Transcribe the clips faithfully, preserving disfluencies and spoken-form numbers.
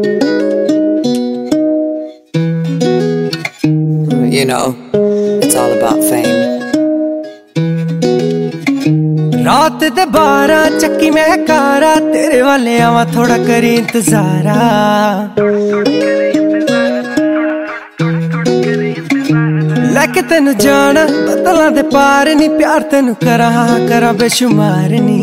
You know, it's all about fame. रात दे बारह चक्की मैं कारा तेरे वाले आवा थोड़ा करी इंतजारा। लैके तेनू जाना बदला दे पार नी प्यार तेनू करा करा बेशुमार नी।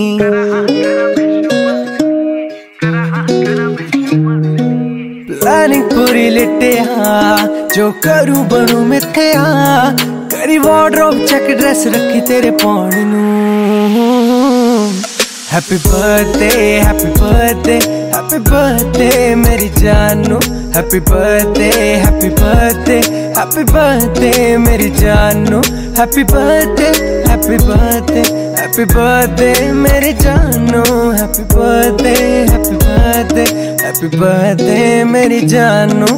प्लानिंग पूरी लिटिया जो करूं बनूं मिथया करी वार्डरोब चेक ड्रेस रखी तेरे पाउण नू। Happy birthday happy birthday happy birthday मेरी जानू। Happy birthday happy birthday happy birthday मेरी जानू। Happy birthday happy birthday happy birthday मेरी जानू। Happy birthday happy birthday happy birthday मेरी जानू।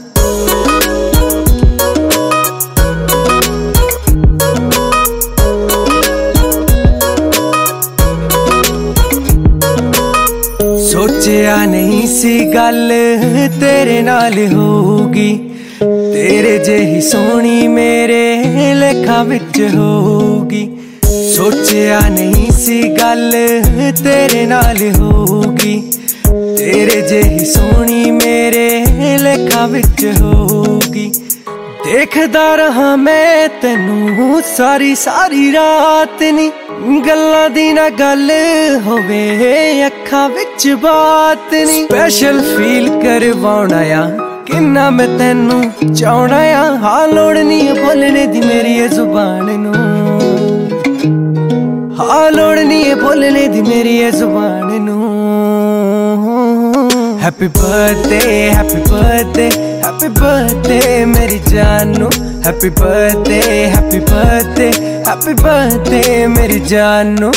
सोचिया नहीं सी गल तेरे नाल होगी तेरे जेही सोनी मेरे लेखा विच होगी। सोचिया नहीं सी गल तेरे नाल होगी तेरे जेही सोनी मेरे लेखा विच होगी। देखदा रहा मैं तेनू सारी सारी रात नी गल्लां दी ना गल होवे अखां विच बात नी। स्पेशल फील करवाउणा आ किन्ना मैं तेनू चाहना आ। हाँ लोड़ नी बोलने दी मेरी ये जुबान नू। हाँ लोड़ नी बोलने दी मेरी ये जुबान नू। Happy birthday happy birthday happy birthday मेरी जानू। Happy birthday happy birthday happy birthday मेरी जानू।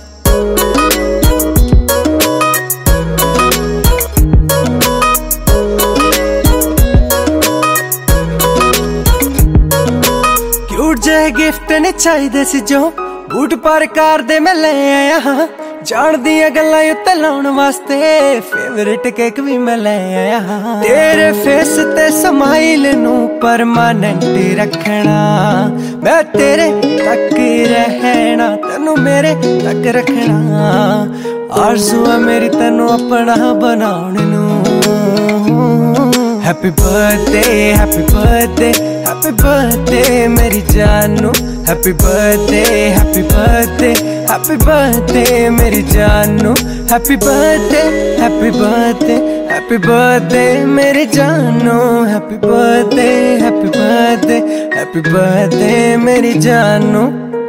क्यूट जे गिफ्ट ने चाहिए सी जो बूट पर कार दे मैं ले आया हाँ। जान दिया गल्लां उत्ते लाउण वास्ते फेवरेट केक भी मैं ले आया हाँ। तेरे फेस ते स्माइल नू परमानेंट रखना मैं तेरे तक रहना तेनू मेरे तक रखना। आरज़ू है मेरी तेनू अपना बनाउण नू। Happy birthday happy birthday happy birthday मेरी जानू। Happy birthday happy birthday happy birthday मेरी जानू। Happy birthday happy birthday happy birthday मेरी जानू। Happy birthday happy birthday happy birthday मेरी जानू।